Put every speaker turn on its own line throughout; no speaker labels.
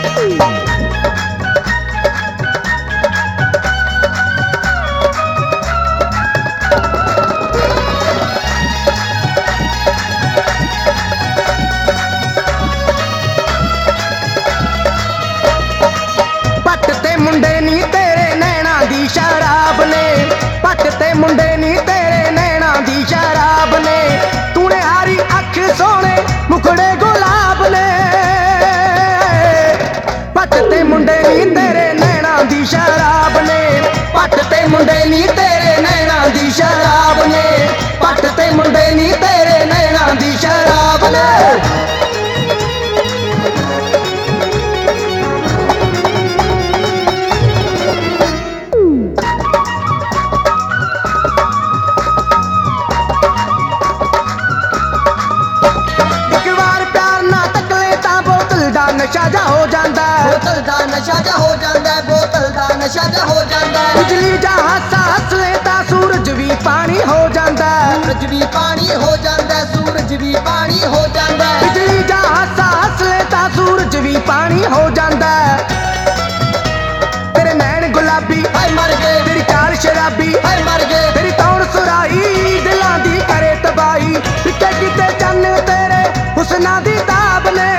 पट ते मुंडे नी तेरे नैना दी शराब ने, पट ते मुंडे नी तेरे नैना दी शराब ने, तूने हारी अख सोने मुखड़े गुलाब ने। पट ते मुंडे नी तेरे नैना दी शराब ने, पट ते मुंडे नी तेरे नैना दी शराब ने, पट ते मुंडे नी तेरे नैना दी शराब ने। नशा जा हो जाता है, बोतल दा नशा जा हो जाता है, बोतल दा नशा जा हो जाता है। बिजली जा हासा हस लेता सूरज भी पानी हो जाता है, सूरज भी पानी हो जाता है, सूरज भी पानी हो जाता है। बिजली जा हासा हस लेता सूरज भी पानी हो जाता है। तेरे नैन गुलाबी हाय मर गए, तेरी चाल शराबी हाय मर गए, तेरी तौण सुराही दिलां दी करे तबाही, पिछे किते चन्न तेरे हुस्ना दी ताब ने।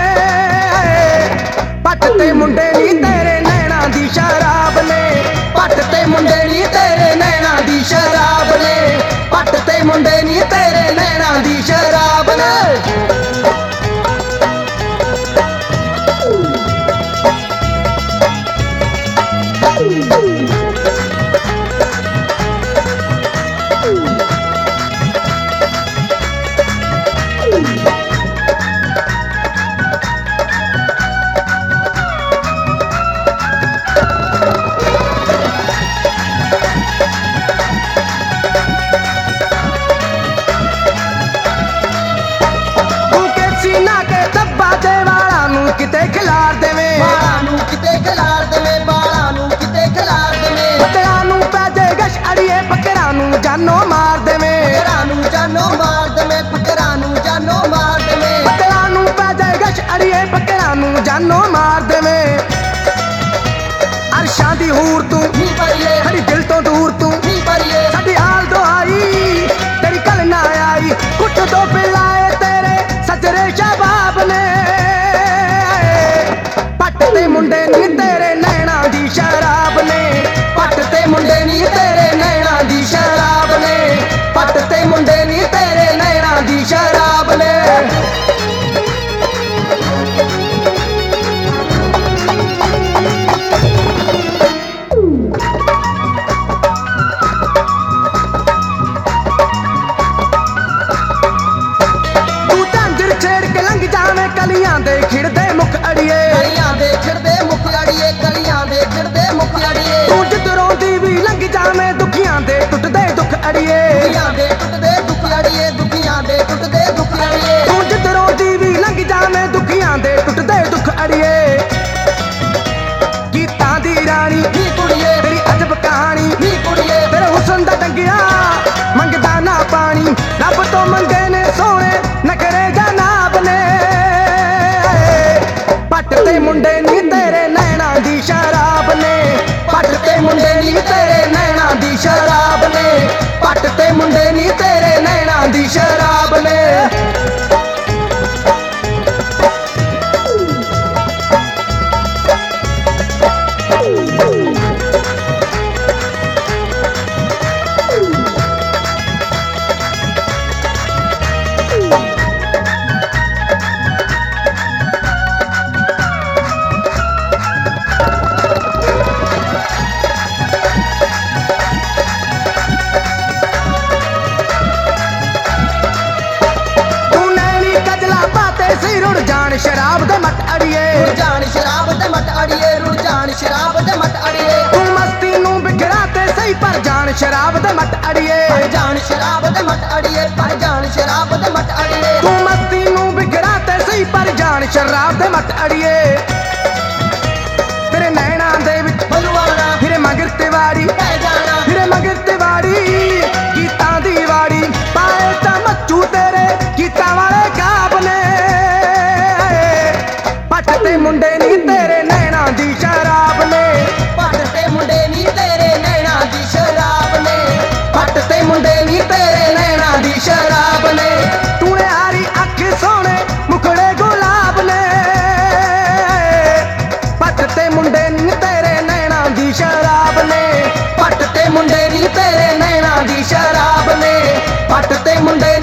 पट ते मुंडे नी तेरे नैना दी शराब ने, पट ते मुंडे नी तेरे नैना दी शराब ने, पट ते मुंडे नी तेरे नैना दी शराब ने। किते खिलार देवे बालां नूं, किते खिलार देवे बालां नूं, किते खिलार देवे। बकरां नूं पै जे गश अड़िए बकरां नूं जानो मार देवे, बकरां नूं जानो मार देवे, बकरां नूं जानो मार देवे। बकरां नूं पै जे गश अड़िए बकरां नूं जानो मार देवे। अरशां दी हूर तू नी परिए, हरी दिल तो दूर तू नी परिए, साडी हाल दुआई तेरी कल ना आई, कुट दो पिलाए तेरे सजरे शबाब ने। पट ते मुंडे नी तेरे नैना दी शराब ने, पट ते मुंडे नी तेरे नैना दी शराब ने, पट ते मुंडे नी तेरे नैना दी शराब ने। तू झांझर छेड़ के लंघ जावे कलियां दे खिड़दे मुख अड़िए, कलियां दे खिड़दे मुख अड़िए, कलियां दे खिड़दे मुख अड़िए। तू जिधरों दी भी लंघ जावे दुखियां दे टुटदे दुख अड़िए, दुखियां दे टुटदे दुख अड़िए, दुखियां दे टुटदे दुख अड़िए। तू जिधरों दी भी लंघ जावे दुखियां दे टुटदे दुख अड़िए। गीतां दी रानी नी कुड़िए तेरी अजब कहानी नी कुड़िए, तेरे हुस्न दा टंगिया मंगदा ना पानी, रब तो मंगे ने सोने नखरे जनाब ने। पट ते मुंडे नी तेरे नैना दी शराब ने, पट ते मुंडे नी तेरे नैना दी शराब ने, पट ते मुंडे नी तेरे नैना दी शराब ने। शराब दे मट अड़िए, रुड़ जान शराब दे मट अड़िए, रुड़ जान शराब दे मट अड़िए। तू मस्ती नूं बिगड़ा ते सही पर जान शराब दे मट अड़िए, पर जान शराब दे मट अड़िए, पर जान शराब दे मट अड़िए। तू मस्ती नूं बिगड़ा ते सही पर जान शराब दे मट अड़िए। तेरे नैना दे विच बलवाना फिरे मगर तिवाड़ी पै जाना, फिरे मगर तिवाड़ी गीतां दी वाड़ी पाए ता मच्चू तेरे गीतां वाले काब ने। पट ते मुंडे नी ते ਮੁੰਡੇ ਨੀ ਤੇਰੇ ਨੈਣਾ ਦੀ ਸ਼ਰਾਬ ਨੇ। ਟੂਣਿਆਰੀ ਅੱਖ ਸੋਹਣੇ ਮੁਖੜੇ ਗੁਲਾਬ ਨੇ, ਪੱਟ ਤੇ ਮੁੰਡੇ ਨੀ ਤੇਰੇ ਨੈਣਾ ਦੀ ਸ਼ਰਾਬ ਨੇ। ਪੱਟ ਤੇ ਮੁੰਡੇ ਨੀ ਤੇਰੇ ਨੈਣਾ ਦੀ ਸ਼ਰਾਬ ਨੇ। ਪੱਟ ਤੇ ਮੁੰਡੇ